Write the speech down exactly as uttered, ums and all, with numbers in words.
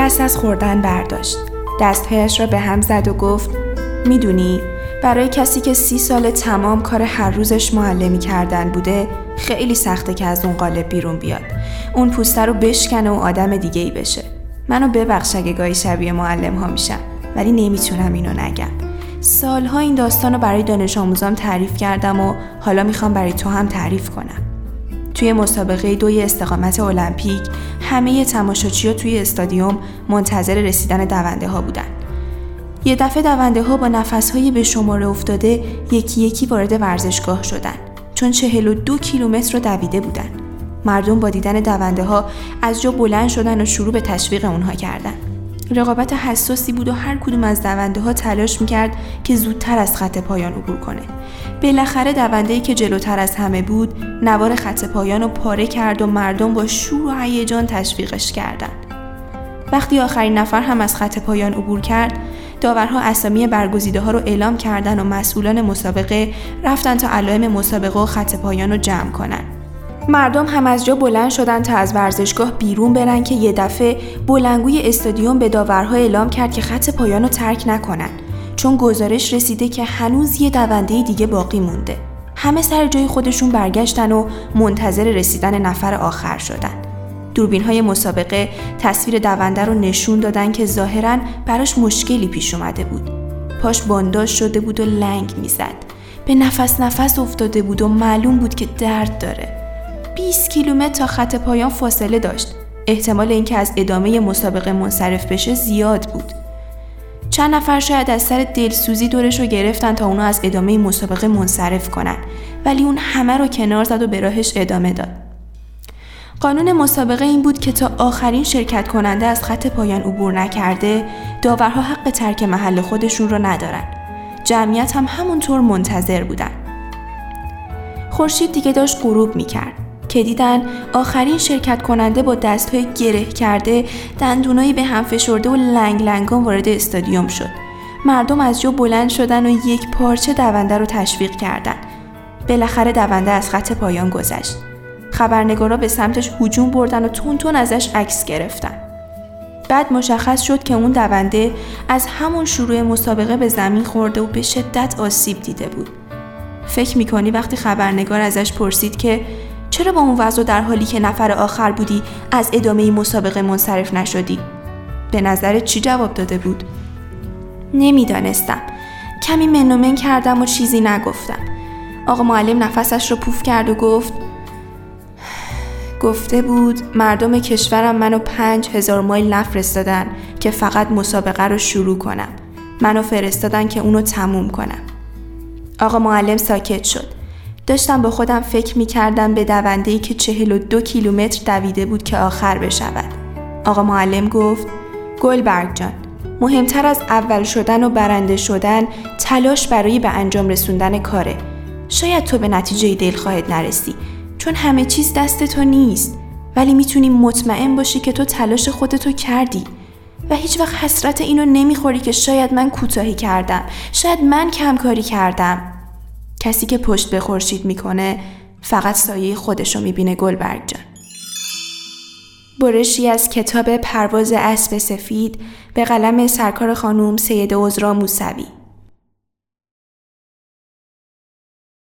دست از خوردن برداشت. دستهایش را به هم زد و گفت میدونی برای کسی که سی سال تمام کار هر روزش معلمی کردن بوده خیلی سخته که از اون قالب بیرون بیاد. اون پوسته رو بشکنه و آدم دیگه‌ای بشه. منو ببخش اگه گاهی شبیه معلم ها میشم، ولی نمیتونم اینو نگم. سالها این داستانو برای دانش آموزام تعریف کردم و حالا میخوام برای تو هم تعریف کنم. توی مسابقه دوی استقامت المپیک همه تماشاچی‌ها توی استادیوم منتظر رسیدن دونده ها بودن. یه دفعه دونده ها با نفس‌های به شماره افتاده یکی یکی وارد ورزشگاه شدن، چون چهل و دو کیلومتر رو دویده بودن. مردم با دیدن دونده ها از جا بلند شدن و شروع به تشویق اونها کردن. رقابت حساسی بود و هر کدوم از دونده ها تلاش میکرد که زودتر از خط پایان عبور کنه. بالاخره دونده‌ای که جلوتر از همه بود نوار خط پایان رو پاره کرد و مردم با شور و هیجان تشویقش کردند. وقتی آخرین نفر هم از خط پایان عبور کرد، داورها اسامی برگزیده ها رو اعلام کردن و مسئولان مسابقه رفتن تا علائم مسابقه و خط پایان رو جمع کنن. مردم هم از جا بلند شدن تا از ورزشگاه بیرون برن که یه دفعه بلندگوی استادیوم به داورها اعلام کرد که خط پایان رو ترک نکنن، چون گزارش رسیده که هنوز یه دونده دیگه باقی مونده. همه سر جای خودشون برگشتن و منتظر رسیدن نفر آخر شدن. دوربین‌های مسابقه تصویر دونده رو نشون دادن که ظاهراً براش مشکلی پیش اومده بود. پاش بانداژ شده بود و لنگ میزد. به نفس نفس افتاده بود و معلوم بود که درد داره. بیست کیلومتر تا خط پایان فاصله داشت. احتمال اینکه از ادامه مسابقه منصرف بشه زیاد بود. چند نفر شاید از سر دلسوزی دورش رو گرفتن تا اونو از ادامه مسابقه منصرف کنن، ولی اون همه رو کنار زد و به راهش ادامه داد. قانون مسابقه این بود که تا آخرین شرکت کننده از خط پایان عبور نکرده، داورها حق ترک محل خودشون رو ندارن. جمعیت هم همونطور منتظر بودن. خورشید دیگه داشت غروب میکرد که دیدن آخرین شرکت کننده با دستهای گره کرده، دندونایی به هم فشرده و لنگ لنگان وارد استادیوم شد. مردم از جا بلند شدن و یک پارچه دونده رو تشویق کردن. بالاخره دونده از خط پایان گذشت. خبرنگارا به سمتش هجوم بردن و تون تون ازش عکس گرفتن. بعد مشخص شد که اون دونده از همون شروع مسابقه به زمین خورده و به شدت آسیب دیده بود. فکر میکنی وقتی خبرنگار ازش پرسید که چرا با اون وضع در حالی که نفر آخر بودی از ادامه مسابقه منصرف نشدی؟ به نظرت چی جواب داده بود؟ نمیدانستم. کمی منومن کردم و چیزی نگفتم. آقا معلم نفسش رو پوف کرد و گفت گفته بود مردم کشورم منو پنج هزار مایل نفرستادن که فقط مسابقه رو شروع کنم. منو فرستادن که اونو تموم کنم. آقا معلم ساکت شد. داشتم با خودم فکر می کردم به دونده‌ای که چهل و دو کیلومتر دویده بود که آخر بشود. آقا معلم گفت گلبرگ جان، مهمتر از اول شدن و برنده شدن تلاش برای به انجام رسوندن کاره. شاید تو به نتیجه دلخواهت نرسی، چون همه چیز دست تو نیست، ولی میتونی مطمئن باشی که تو تلاش خودتو کردی و هیچ وقت حسرت اینو نمیخوری که شاید من کوتاهی کردم، شاید من کم کاری کردم. کسی که پشت به خورشید میکنه فقط سایه خودشو میبینه گلبرگ جان. برشی از کتاب پرواز اسب سفید به قلم سرکار خانم سیده عذرا موسوی.